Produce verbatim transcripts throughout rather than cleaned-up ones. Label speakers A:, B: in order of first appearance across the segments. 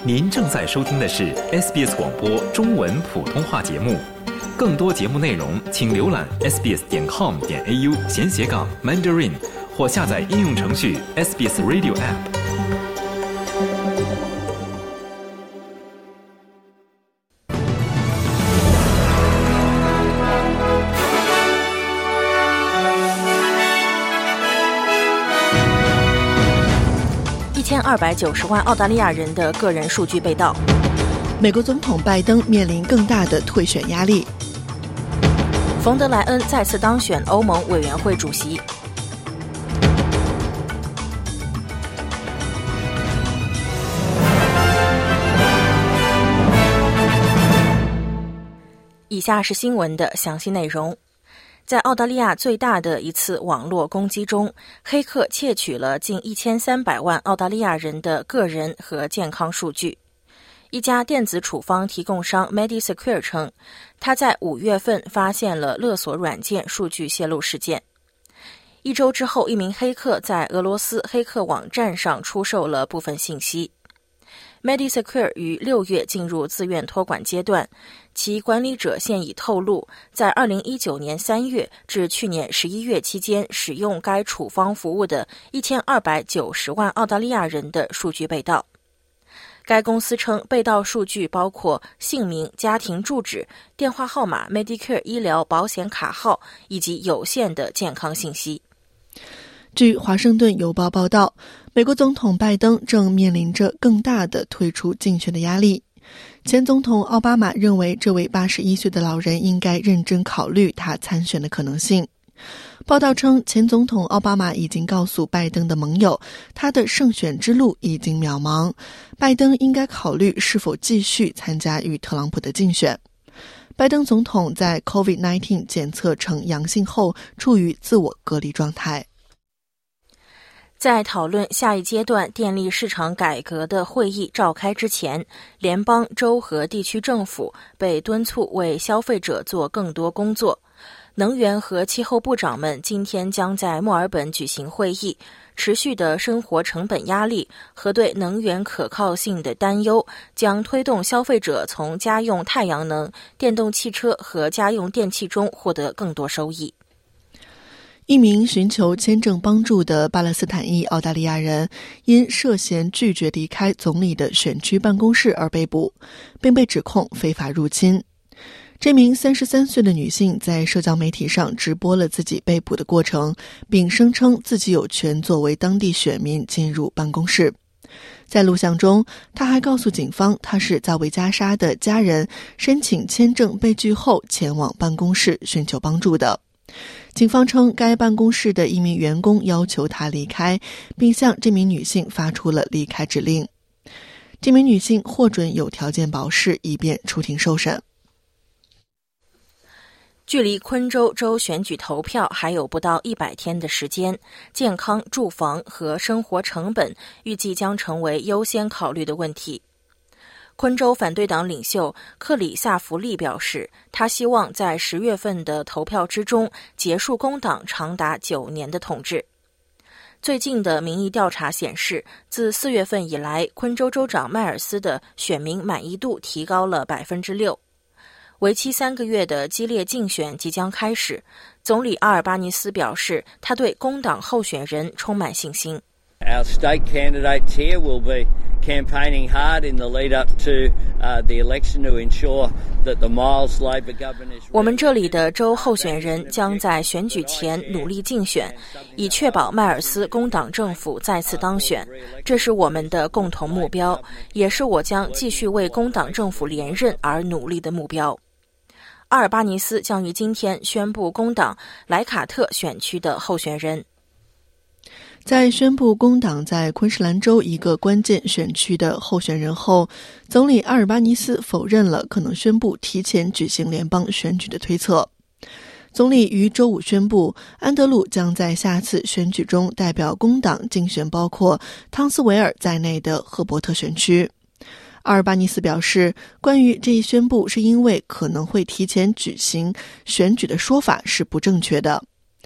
A: 您正在收听的是 S B S 广播中文普通话节目。更多节目内容请浏览 s b s 点 com 点 a u 闲斜杠 Mandarin 或下载应用程序 S B S Radio App。
B: 一千二百九十万澳大利亚人的个人数据被盗。
C: 美国总统拜登面临更大的退选压力。
B: 冯德莱恩再次当选欧盟委员会主席。以下是新闻的详细内容。在澳大利亚最大的一次网络攻击中，黑客窃取了近一千三百万澳大利亚人的个人和健康数据。一家电子处方提供商 MediSecure 称，他在五月份发现了勒索软件数据泄露事件。一周之后，一名黑客在俄罗斯黑客网站上出售了部分信息。MediSecure 于六月进入自愿托管阶段，其管理者现已透露，在二零一九年三月至去年十一月期间使用该处方服务的一千二百九十万澳大利亚人的数据被盗。该公司称，被盗数据包括姓名、家庭住址、电话号码、Medicare 医疗保险卡号以及有限的健康信息。
C: 据华盛顿邮报报道，美国总统拜登正面临着更大的退出竞选的压力。前总统奥巴马认为，这位八十一岁的老人应该认真考虑他参选的可能性。报道称，前总统奥巴马已经告诉拜登的盟友，他的胜选之路已经渺茫，拜登应该考虑是否继续参加与特朗普的竞选。拜登总统在 COVID 十九 检测呈阳性后处于自我隔离状态。
B: 在讨论下一阶段电力市场改革的会议召开之前，联邦、州和地区政府被敦促为消费者做更多工作。能源和气候部长们今天将在墨尔本举行会议，持续的生活成本压力和对能源可靠性的担忧将推动消费者从家用太阳能、电动汽车和家用电器中获得更多收益。
C: 一名寻求签证帮助的巴勒斯坦裔澳大利亚人因涉嫌拒绝离开总理的选区办公室而被捕，并被指控非法入侵。这名三十三岁的女性在社交媒体上直播了自己被捕的过程，并声称自己有权作为当地选民进入办公室。在录像中，她还告诉警方，她是在维加沙的家人申请签证被拒后前往办公室寻求帮助的。警方称，该办公室的一名员工要求她离开，并向这名女性发出了离开指令。这名女性获准有条件保释，以便出庭受审。
B: 距离昆州州选举投票还有不到一百天的时间，健康、住房和生活成本预计将成为优先考虑的问题。昆州反对党领袖克里萨弗利表示，他希望在十月份的投票之中结束工党长达九年的统治。最近的民意调查显示，自四月份以来，昆州州长迈尔斯的选民满意度提高了百分之六。为期三个月的激烈竞选即将开始，总理阿尔巴尼斯表示，他对工党候选人充满信心。
D: Our state candidates here will be campaigning hard in the lead up to uh, the election to ensure that the Miles Labor government is.
B: 我们这里的州候选人将在选举前努力竞选，以确保迈尔斯工党政府再次当选。这是我们的共同目标，也是我将继续为工党政府连任而努力的目标。阿尔巴尼斯将于今天宣布工党莱卡特选区的候选人。
C: 在宣布工党在昆士兰州一个关键选区的候选人后，总理阿尔巴尼斯否认了可能宣布提前举行联邦选举的推测。总理于周五宣布，安德鲁将在下次选举中代表工党竞选包括汤斯维尔在内的赫伯特选区。阿尔巴尼斯表示，关于这一宣布是因为可能会提前举行选举的说法是不正确的。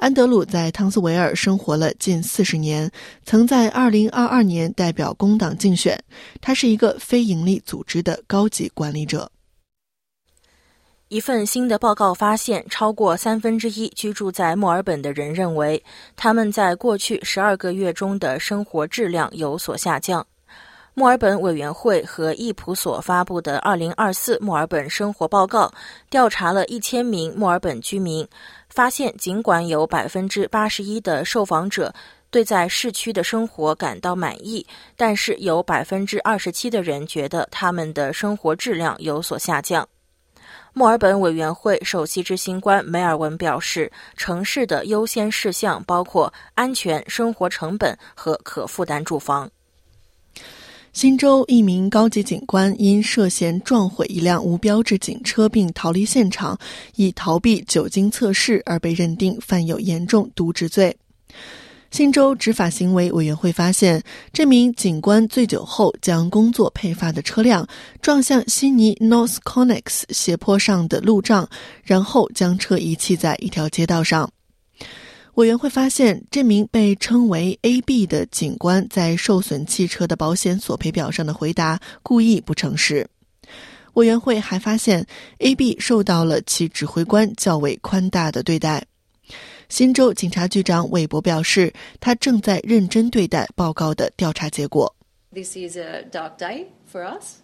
C: 安德鲁在汤斯维尔生活了近四十年，曾在二零二二年代表工党竞选。他是一个非营利组织的高级管理者。
B: 一份新的报告发现，超过三分之一居住在墨尔本的人认为，他们在过去十二个月中的生活质量有所下降。墨尔本委员会和易普所发布的二零二四墨尔本生活报告调查了一千名墨尔本居民，发现尽管有 百分之八十一 的受访者对在市区的生活感到满意，但是有 百分之二十七 的人觉得他们的生活质量有所下降。墨尔本委员会首席执行官梅尔文表示，城市的优先事项包括安全、生活成本和可负担住房。
C: 新州一名高级警官因涉嫌撞毁一辆无标志警车并逃离现场，以逃避酒精测试而被认定犯有严重渎职罪。新州执法行为委员会发现，这名警官醉酒后将工作配发的车辆撞向悉尼 North Connex 斜坡上的路障，然后将车遗弃在一条街道上。委员会发现，这名被称为 A B 的警官在受损汽车的保险索赔表上的回答故意不诚实。委员会还发现 A B 受到了其指挥官较为宽大的对待。新州警察局长韦伯表示，他正在认真对待报告的调查结果。
E: This is a dark day for us,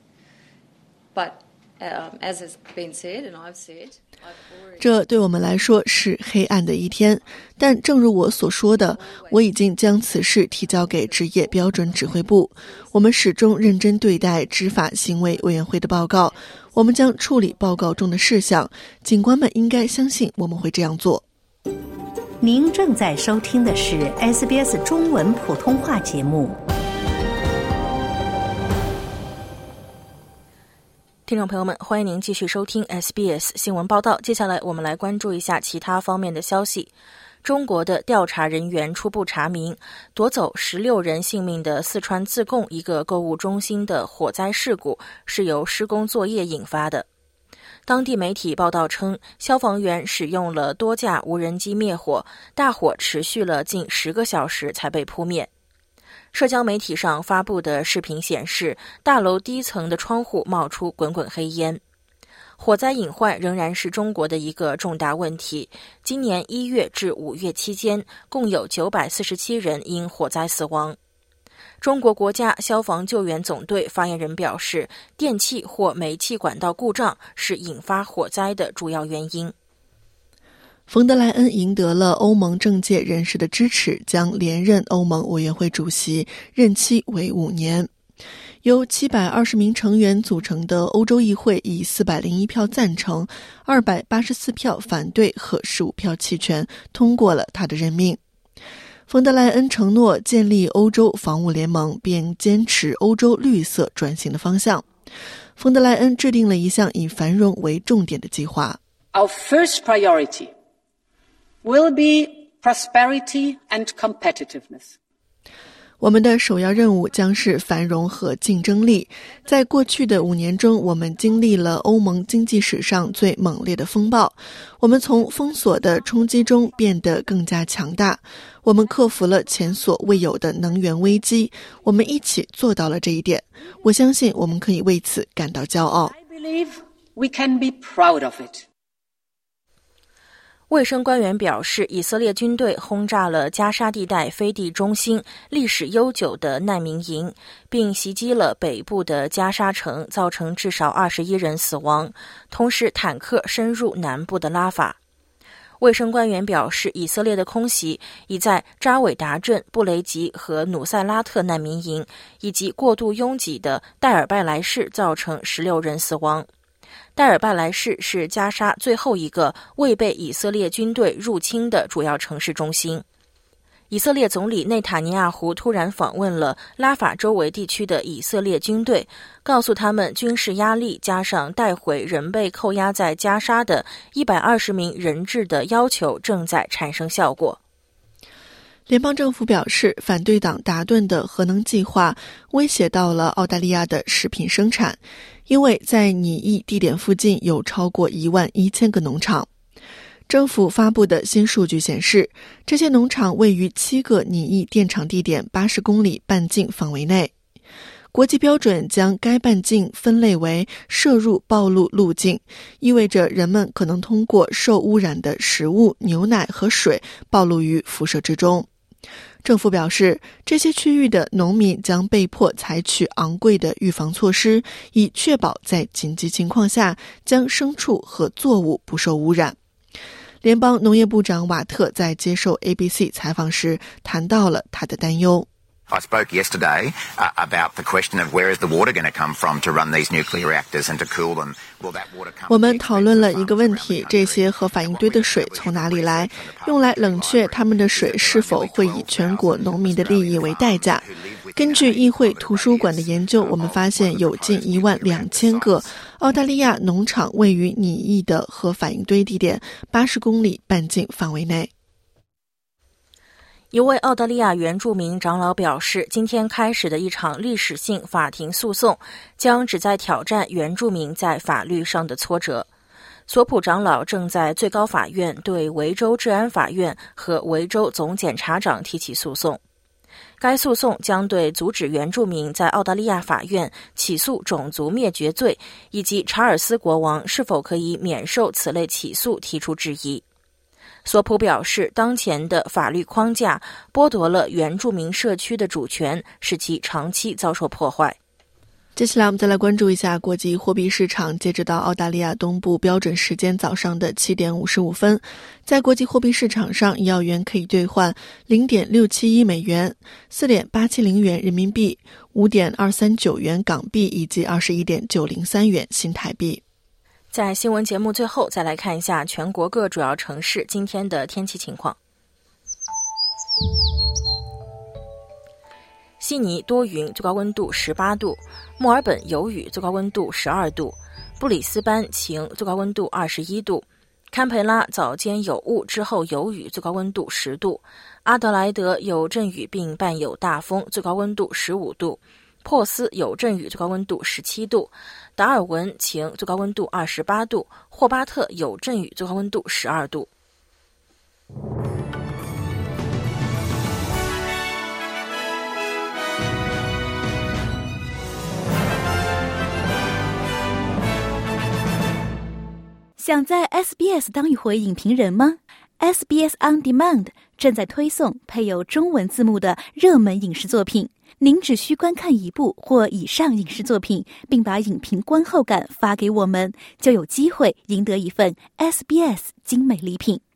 E: but um, as has been said and I've said,
C: 这对我们来说是黑暗的一天，但正如我所说的，我已经将此事提交给职业标准指挥部。我们始终认真对待执法行为委员会的报告，我们将处理报告中的事项。警官们应该相信我们会这样做。
F: 您正在收听的是 S B S 中文普通话节目。
B: 听众朋友们，欢迎您继续收听 S B S 新闻报道。接下来我们来关注一下其他方面的消息。中国的调查人员初步查明，夺走十六人性命的四川自贡一个购物中心的火灾事故是由施工作业引发的。当地媒体报道称，消防员使用了多架无人机灭火，大火持续了近十个小时才被扑灭。社交媒体上发布的视频显示，大楼低层的窗户冒出滚滚黑烟。火灾隐患仍然是中国的一个重大问题。今年一月至五月期间，共有九百四十七人因火灾死亡。中国国家消防救援总队发言人表示，电气或煤气管道故障是引发火灾的主要原因。
C: 冯德莱恩赢得了欧盟政界人士的支持，将连任欧盟委员会主席，任期为五年。由七百二十名成员组成的欧洲议会以四百零一票赞成、二百八十四票反对和十五票弃权通过了他的任命。冯德莱恩承诺建立欧洲防务联盟，并坚持欧洲绿色转型的方向。冯德莱恩制定了一项以繁荣为重点的计划。
G: Our first priority will be prosperity and competitiveness.
C: 我们的首要任务将是繁荣和竞争力。在过去的五年中，我们经历了欧盟经济史上最猛烈的风暴。我们从封锁的冲击中变得更加强大。我们克服了前所未有的能源危机。我们一起做到了这一点。我相信我们可以为此感到骄傲。
G: I believe we can be proud of it.
B: 卫生官员表示，以色列军队轰炸了加沙地带飞地中心历史悠久的难民营，并袭击了北部的加沙城，造成至少二十一人死亡。同时，坦克深入南部的拉法。卫生官员表示，以色列的空袭已在扎韦达镇、布雷吉和努塞拉特难民营以及过度拥挤的戴尔拜莱市造成十六人死亡。戴尔拜莱市是加沙最后一个未被以色列军队入侵的主要城市中心。以色列总理内塔尼亚胡突然访问了拉法周围地区的以色列军队，告诉他们军事压力加上带回仍被扣押在加沙的一百二十名人质的要求正在产生效果。
C: 联邦政府表示，反对党达顿的核能计划威胁到了澳大利亚的食品生产，因为在拟议地点附近有超过一万一千个农场。 政府发布的新数据显示，这些农场位于七个拟议电场地点八十公里半径范围内。国际标准将该半径分类为摄入暴露路径，意味着人们可能通过受污染的食物、牛奶和水暴露于辐射之中。政府表示，这些区域的农民将被迫采取昂贵的预防措施，以确保在紧急情况下将牲畜和作物不受污染。联邦农业部长瓦特在接受 A B C 采访时谈到了他的担忧。
H: I spoke yesterday uh, about the question of where is the water going to come from to run these nuclear reactors and to cool them. Will that water come?
C: 我们讨论了一个问题，这些核反应堆的水从哪里来？用来冷却它们的水是否会以全国农民的利益为代价？根据议会图书馆的研究，我们发现有近一万两千个澳大利亚农场位于拟议的核反应堆地点八十公里半径范围内。
B: 一位澳大利亚原住民长老表示，今天开始的一场历史性法庭诉讼将旨在挑战原住民在法律上的挫折。索普长老正在最高法院对维州治安法院和维州总检察长提起诉讼。该诉讼将对阻止原住民在澳大利亚法院起诉种族灭绝罪以及查尔斯国王是否可以免受此类起诉提出质疑。索普表示，当前的法律框架剥夺了原住民社区的主权，使其长期遭受破坏。
C: 接下来我们再来关注一下国际货币市场。截止到澳大利亚东部标准时间早上的七点五十五分，在国际货币市场上，一澳元可以兑换 零点六七一美元、四点八七零元人民币、五点二三九元港币以及二十一点九零三元新台币。
B: 在新闻节目最后，再来看一下全国各主要城市今天的天气情况。悉尼多云，最高温度十八度；墨尔本有雨，最高温度十二度；布里斯班晴，最高温度二十一度；堪培拉早间有雾，之后有雨，最高温度十度；阿德莱德有阵雨并伴有大风，最高温度十五度；珀斯有阵雨，最高温度十七度；达尔文晴，最高温度二十八度；霍巴特有阵雨，最高温度十二度。
I: 想在 S B S 当一回影评人吗？ S B S On Demand 正在推送配有中文字幕的热门影视作品，您只需观看一部或以上影视作品，并把影评观后感发给我们，就有机会赢得一份 S B S 精美礼品。